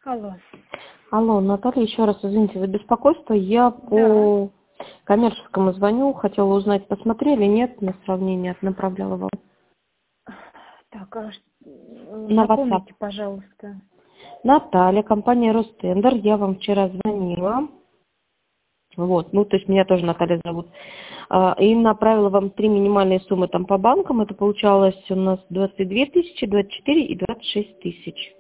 Алло. Алло, Наталья, еще раз извините за беспокойство. Я Да. по коммерческому звоню, хотела узнать, посмотрели, нет, на сравнение направляла вам. Так, На WhatsApp. напомните, пожалуйста. Наталья, компания Ростендер, я вам вчера звонила. Вот, ну, то есть меня тоже Наталья зовут. И направила вам 3 минимальные суммы там по банкам. Это получалось у нас 22 тысячи, 24 и 26 тысяч.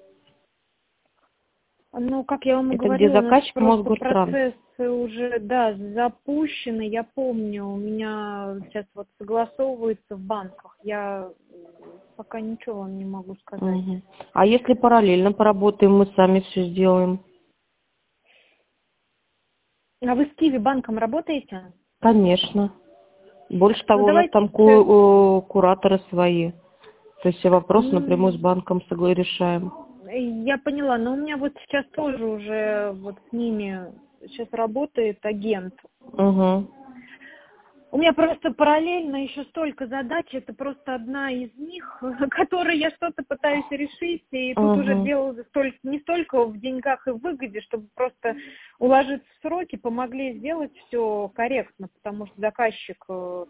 Ну, как я вам и Это где говорила, у нас заказчик просто Мосгортранс. процессы уже, да, запущены. Я помню, у меня сейчас вот согласовывается в банках. Я пока ничего вам не могу сказать. Мгм. А если параллельно поработаем, мы сами все сделаем? А вы с Киви банком работаете? Конечно. Больше Ну, того, у нас давайте там сейчас... кураторы свои. То есть все вопросы напрямую с банком решаем. Я поняла, но у меня вот сейчас тоже уже вот с ними сейчас работает агент. Угу. У меня просто параллельно еще столько задач, это просто одна из них, которой я что-то пытаюсь решить, и тут уже Угу. дело не столько в деньгах и в выгоде, чтобы просто уложиться в сроки, помогли сделать все корректно, потому что заказчик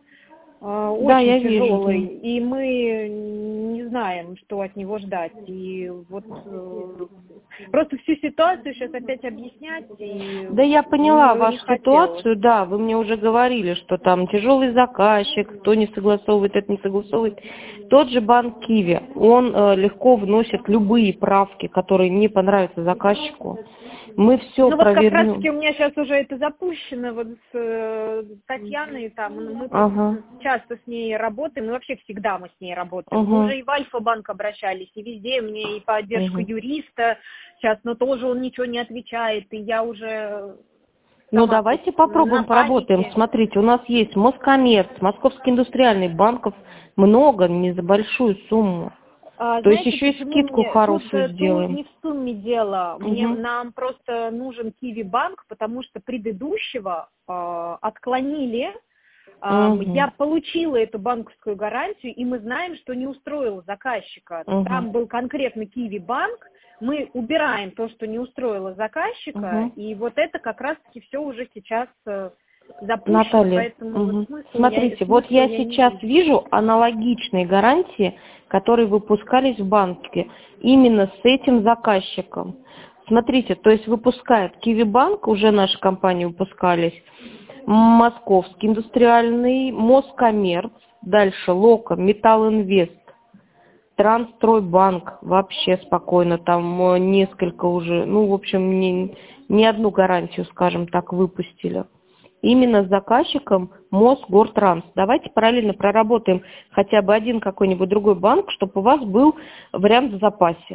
Да, очень я вижу, тяжелый, да. и мы не знаем, что от него ждать. И вот просто всю ситуацию сейчас опять объяснять, и Да, я поняла не вашу хотелось. ситуацию, да, вы мне уже говорили, что там тяжелый заказчик, кто не согласовывает, это не согласовывает. Тот же банк Киви, он легко вносит любые правки, которые не понравятся заказчику. Мы все Ну вот как раз-таки провернем. у меня сейчас уже это запущено вот с Татьяной, там, мы просто Ага, часто с ней работаем, и вообще всегда мы с ней работаем. Мы угу, уже и в Альфа-банк обращались, и везде мне и поддержка угу. юриста сейчас, но тоже он ничего не отвечает, и я уже Ну, сама тут давайте на попробуем, поработаем. панике. Смотрите, у нас есть Москоммерц, Московский индустриальный, банков много, не за большую сумму. То есть Знаете, еще и почему скидку мне хорошую тут сделаем. не в сумме дело, Угу, нам просто нужен Киви банк, потому что предыдущего отклонили. угу, Я получила эту банковскую гарантию, и мы знаем, что не устроило заказчика. угу, Там был конкретно Киви банк, мы убираем то, что не устроило заказчика, угу. и вот это как раз-таки все уже сейчас запущено, Наталья, поэтому вот угу. смысла Смотрите, вот смысла я я не сейчас вижу. вижу аналогичные гарантии, которые выпускались в банке именно с этим заказчиком. Смотрите, то есть выпускает Киви-банк, уже наши компании выпускались, Московский индустриальный, Москоммерц, дальше Лока, Металлинвест, Трансстройбанк, вообще спокойно, там несколько уже, ну, в общем, не одну гарантию, скажем так, выпустили. Именно с заказчиком Мосгортранс. Давайте параллельно проработаем хотя бы один какой-нибудь другой банк, чтобы у вас был вариант в запасе.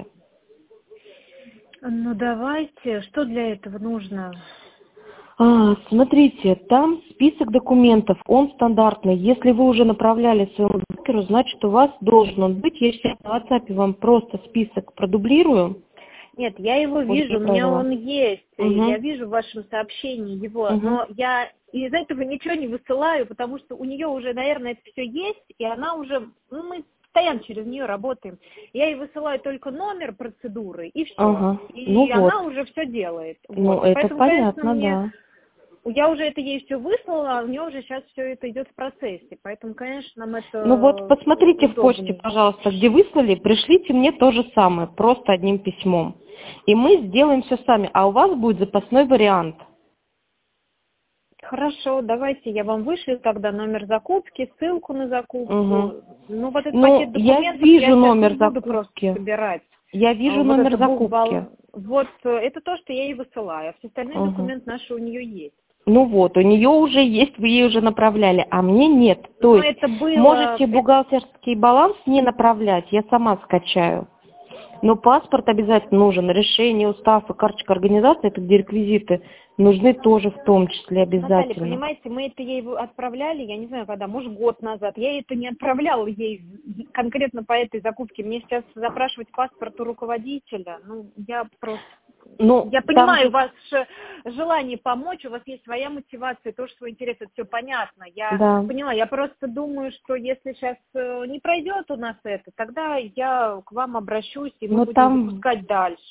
Ну давайте, что для этого нужно? Смотрите, там список документов, он стандартный. Если вы уже направляли своему брокеру, значит, у вас должен он быть. Я сейчас на WhatsApp вам просто список продублирую. Нет, я его Уже вижу, у меня направила. он есть, я Угу, вижу в вашем сообщении его, угу. но я из этого ничего не высылаю, потому что у нее уже, наверное, это все есть, и она уже, ну, мы постоянно через нее работаем. Я ей высылаю только номер процедуры, и все. Ага, ну И вот. она уже все делает. Ну, Вот. это Поэтому, конечно, понятно, да. я уже это ей все выслала, а у нее уже сейчас все это идет в процессе. Поэтому, конечно, нам Ну вот, это посмотрите в почте, удобнее. пожалуйста, где выслали, пришлите мне то же самое, просто одним письмом. И мы сделаем все сами, а у вас будет запасной вариант. Хорошо, давайте я вам вышлю тогда номер закупки, ссылку на Угу. закупку. Ну, вот этот Ну, пакет я документов я вижу сейчас не номер буду просто закупки. собирать. Я вижу Вот номер это закупки. вот это то, что я ей высылаю. А все остальные Угу. документы наши у нее есть. Ну вот, у нее уже есть, вы ей уже направляли, а мне нет. То Но есть это было... можете бухгалтерский баланс не направлять, я сама скачаю. Но паспорт обязательно нужен, решение, устав и карточка организации, это где реквизиты, нужны тоже в том числе Наталья, обязательно. понимаете, мы это ей отправляли, я не знаю когда, может, год назад. Я это не отправляла ей конкретно по этой закупке. Мне сейчас запрашивать паспорт у руководителя. Ну, я просто... Ну, Я там понимаю же, ваше желание помочь, у вас есть своя мотивация, тоже свой интерес, это все понятно. Я да. поняла, я просто думаю, что если сейчас не пройдет у нас это, тогда я к вам обращусь, и мы Ну, будем там запускать дальше.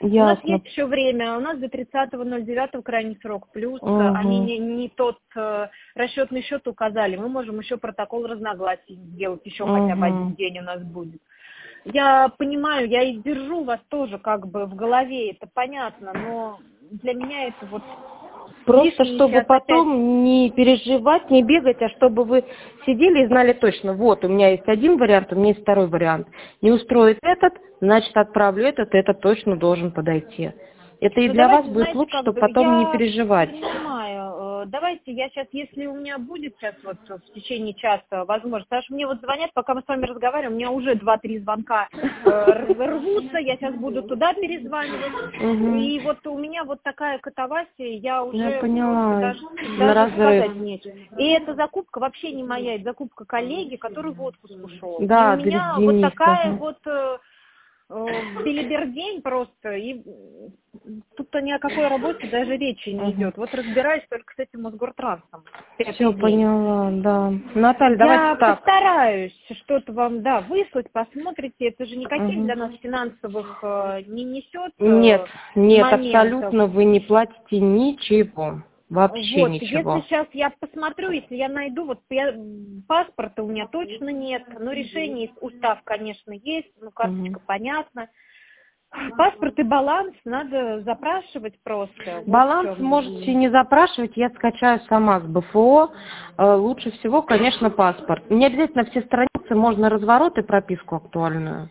У нас Ясно. есть еще время, у нас до 30.09 крайний срок, плюс они не тот расчетный счет указали, мы можем еще протокол разногласий сделать, еще хотя бы один день у нас будет. Я понимаю, я и держу вас тоже как бы в голове, это понятно, но для меня это вот... Просто лишний чтобы сейчас потом опять... не переживать, не бегать, а чтобы вы сидели и знали точно, вот, у меня есть один вариант, у меня есть второй вариант. Не устроит этот, значит, отправлю этот точно должен подойти. Это и Ну, для вас давайте, будет знаете, лучше, как чтобы бы потом не я переживать. понимаю. Давайте я сейчас, если у меня будет сейчас вот в течение часа возможность, потому что мне вот звонят, пока мы с вами разговариваем, у меня уже 2-3 звонка рвутся, я сейчас буду туда перезванивать. И вот у меня вот такая катавасия, я уже поняла, даже сказать нечего. И эта закупка вообще не моя, это закупка коллеги, который в отпуск ушел. Да, и у меня вот такая вот... белибердень просто, и тут-то ни о какой работе даже речи не идет. Вот разбираюсь только с этим Мосгортрансом. Все поняла, да. Наталья, давайте Я так. постараюсь что-то вам, выслать, посмотрите. Это же никаких для нас финансовых не несет Нет, моментов. абсолютно вы не платите ничего. Вообще Вот, ничего. если сейчас я посмотрю, если я найду, паспорта у меня точно нет, но решение, устав, конечно, есть, карточка понятна. Паспорт и баланс надо запрашивать просто. Баланс можете не запрашивать, я скачаю сама с БФО. Лучше всего, конечно, паспорт. Не обязательно все страницы, можно разворот и прописку актуальную.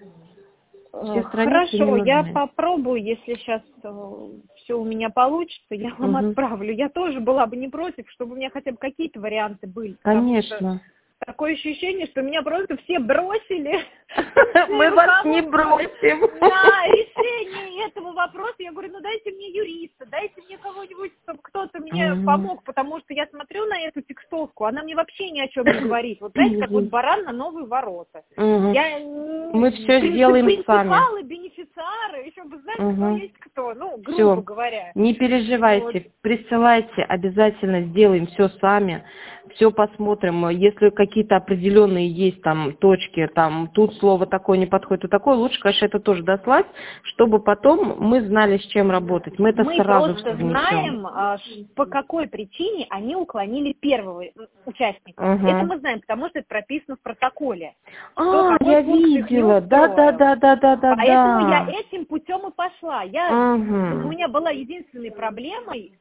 Хорошо, я попробую, если сейчас все у меня получится, я вам отправлю. Я тоже была бы не против, чтобы у меня хотя бы какие-то варианты были. Конечно. Такое ощущение, что меня просто все бросили. Мы вас не бросим. На решение этого вопроса я говорю, дайте мне юриста, дайте мне кого-нибудь, чтобы кто-то мне помог, потому что я смотрю на эту текстовку, она мне вообще ни о чем не говорит. Вот знаете, как вот баран на новые ворота. Мы все сделаем сами. Принципалы, бенефициары, еще бы знали, кто есть кто, грубо говоря. Не переживайте, присылайте, обязательно сделаем все сами. Все посмотрим. Если какие-то определенные есть там точки, там тут слово такое не подходит, то такое, лучше, конечно, это тоже дослать, чтобы потом мы знали, с чем работать. Мы это сразу просто знаем, по какой причине они уклонили первого участника. Это мы знаем, потому что это прописано в протоколе. Я видела. Да. Поэтому я этим путем и пошла. У меня была единственной проблемой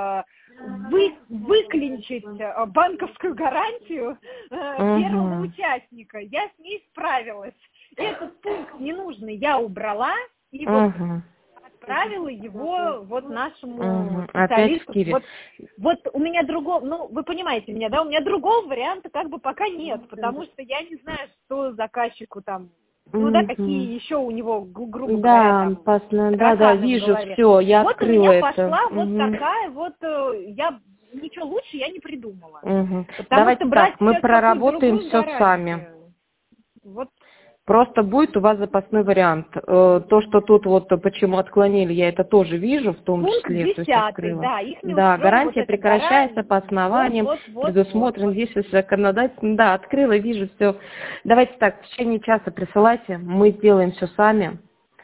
выклинчить банковскую гарантию первого участника. Я с ней справилась. Этот пункт ненужный я убрала и отправила его нашему специалисту. Вот у меня другого, вы понимаете меня, да? У меня другого варианта как бы пока нет, потому что я не знаю, что заказчику там. Какие еще у него, грубо говоря, да, вижу, все, я открыла это. Вот у меня пошла такая я ничего лучше я не придумала. Давайте так, мы проработаем все сами. Просто будет у вас запасной вариант. То, что тут почему отклонили, я это тоже вижу, в том числе. Пункт 10, открыла. Гарантия прекращается по основаниям, предусмотрен здесь законодательно. Да, открыла, вижу все. Давайте так, в течение часа присылайте, мы сделаем все сами.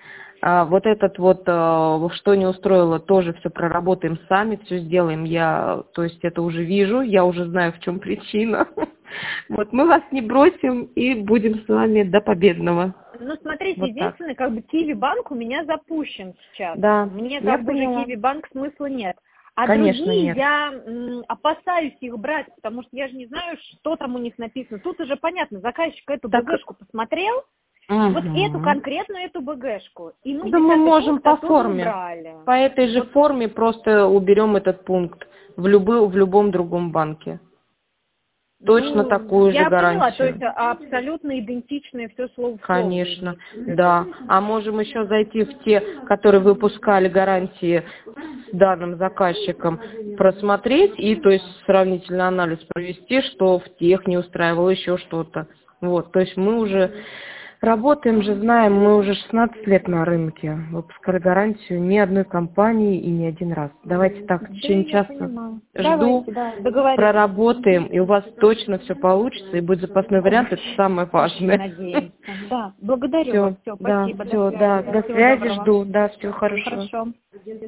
Что не устроило, тоже все проработаем сами, все сделаем. То есть это уже вижу, я уже знаю, в чем причина. Мы вас не бросим и будем с вами до победного. Смотрите, единственное, Киви-банк у меня запущен сейчас. Да, мне уже Киви-банк смысла нет. А конечно, другие нет. Я опасаюсь их брать, потому что я же не знаю, что там у них написано. Тут уже понятно, заказчик эту БГшку посмотрел, эту конкретную эту БГшку. И мы можем по форме. По этой же форме просто уберем этот пункт в любом другом банке. Точно такую же гарантию. Я поняла, то есть абсолютно идентичное все слово в слово. Конечно, да. А можем еще зайти в те, которые выпускали гарантии с данным заказчиком, просмотреть и, то есть, сравнительный анализ провести, что в тех не устраивало еще что-то. То есть мы уже Работаем же, знаем, мы уже 16 лет на рынке. Выпускали гарантию ни одной компании и не один раз. Давайте так, в течение часа жду, Давайте, да, проработаем, и у вас точно все получится, и будет запасной вариант, это самое важное. Надеемся. Да, благодарю Все, вас. Все, да, спасибо. все, да, до Всего связи доброго. жду, да, всего хорошего. Хорошо.